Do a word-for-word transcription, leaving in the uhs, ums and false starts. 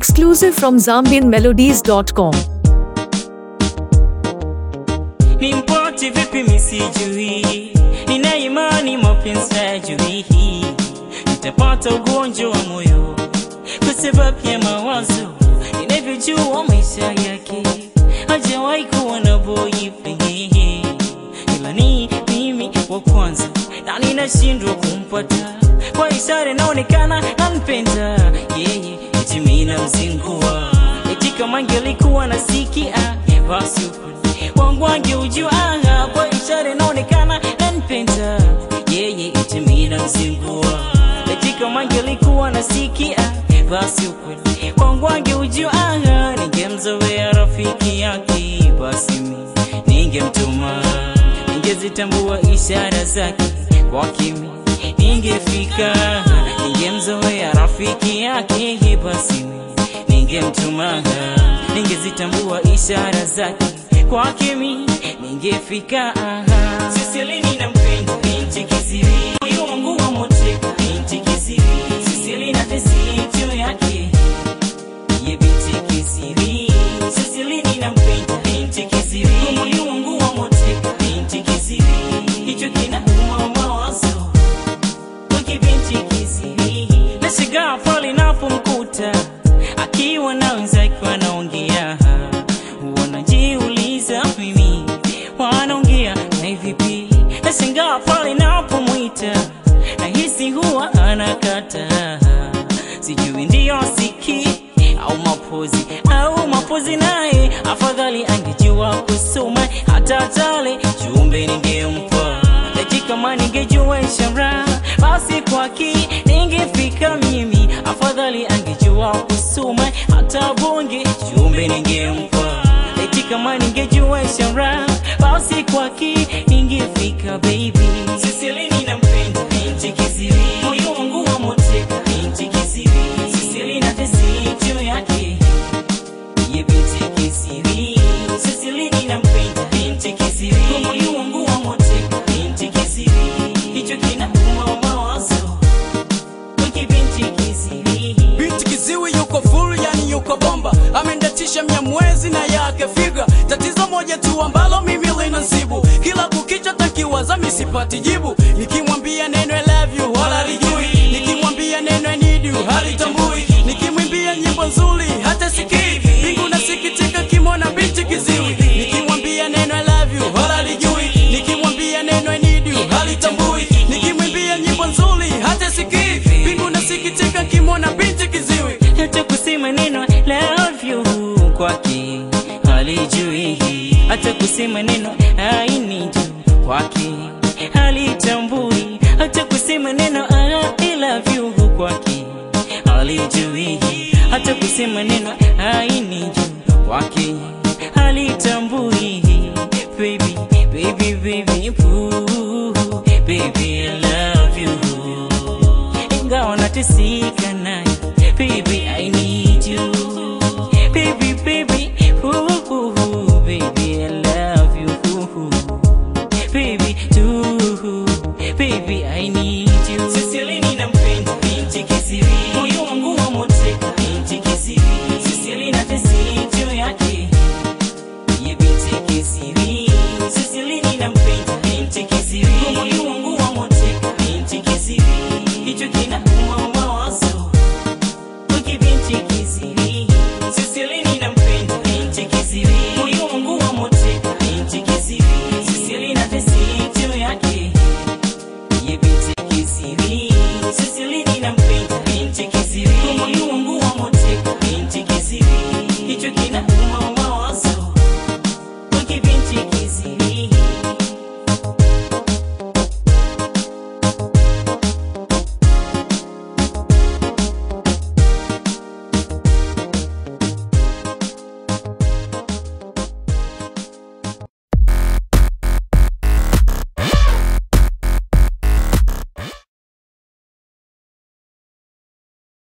Exclusive from zambian melodies dot com. Nimpoti vipi misijui, nina imani mapenzi hajui. Nitapata ugonjwa wa moyo kwa sababu ya mawazo. Ninavyojua maisha yake hajawahi kuwa na boyfriend, ila ni mimi wa kwanza na ninashindwa kumpata. Kwa ishara inaonekana anipenda yeye, eti mimi namzingua. Eti kama angelikuwa nasikia basi wangu angeujua. Kwa ishara inaonekana anipenda yeye, eti mimi namzingua. Eti kama angelikuwa nasikia basi ukweli wangu angeujua. Ningemzoea rafiki yake, basi mimi ningemtuma. Ningezitambua ishara zake kwa kimi ningefika. Ningemzoea rafiki yake, basi mimi ningemtuma. Ningezitambua ishara zake kwa kimi ningefika. Sisili ninampenda binti kiziri, moyo wangu wa moteka binti kiziri. Sisili na tesi juu yake ye binti kiziri. Sisili ninampenda binti kiziri, moyo wangu wa moteka binti kiziri. Hicho kinauma mawazo kwa binti kiziri. Nashangaa pale napomkuta akiwa na wenzake wanaongea. Wanajiuliza mimi wanaongea na vipi. Nashangaa pale napomwita nahisi huwa anakata. Sijui ndio siki au mapozi au mapozi, naye afadhali angejua kusoma hata tale jumbe ningempa. Eti kama ningejua ishara basi kwaki ningefika mimi. Afadhali angejua kusoma hata bonge jumbe ningempa. Eti kama ningejua ishara basi kwaki ningefika baby. Sisili ninampenda binti kiziri, moyo wangu wa moteka binti kiziri. Sisili na tesi juu yake ye binti kiziri. Sisili ninampenda binti kiziri, moyo wangu wa moteka binti kiziri. Hicho kinauma mawazo kwa binti kiziri. Binti kiziwi yuko full, yani yuko bomba. Amendatisha Mnyamwezi na yake figa. Tatizo moja tu ambalo mimi linasibu, kila kukicha takiwaza mimi sipati jibu. Nikimwambia neno I love you wala halijui, nikimwambia neno I need you halitambui. Nikimwimbia nyimbo nzuri hata sikii, mbingu nasikitika kimona binti kiziwi. Nikimwambia neno I love you wala halijui, nikimwambia neno I need you halitambui. Nikimwimbia nyimbo nzuri hata sikii, mbingu nasikitika kimona binti kiziwi. Hata kusema neno I love you kwake halijui. Hata kusema neno I need you kwake halitambui. Hata kusema neno I love you kwake halijui. Hata kusema neno I need you kwake halitambui. Baby, baby, baby, boo, baby I love you. Ingawa nateseka naye